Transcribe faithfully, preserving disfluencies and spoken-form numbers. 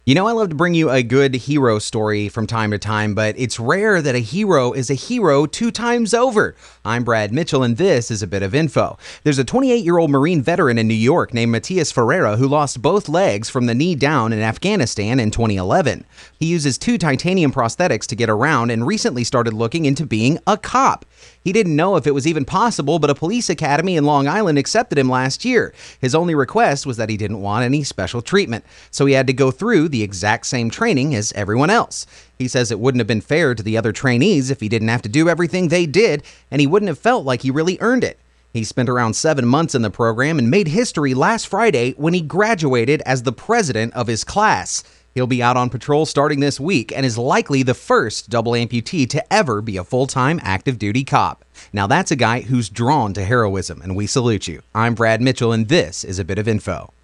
You know, I love to bring you a good hero story from time to time, but it's rare that a hero is a hero two times over. I'm Brad Mitchell, and this is a bit of info. There's a twenty-eight-year-old Marine veteran in New York named Matias Ferreira who lost both legs from the knee down in Afghanistan in twenty eleven. He uses two titanium prosthetics to get around and recently started looking into being a cop. He didn't know if it was even possible, but a police academy in Long Island accepted him last year. His only request was that he didn't want any special treatment, so he had to go through the exact same training as everyone else. He says it wouldn't have been fair to the other trainees if he didn't have to do everything they did, and he wouldn't have felt like he really earned it. He spent around seven months in the program and made history last Friday when he graduated as the president of his class. He'll be out on patrol starting this week and is likely the first double amputee to ever be a full-time active duty cop. Now that's a guy who's drawn to heroism, and we salute you. I'm Brad Mitchell, and this is a bit of info.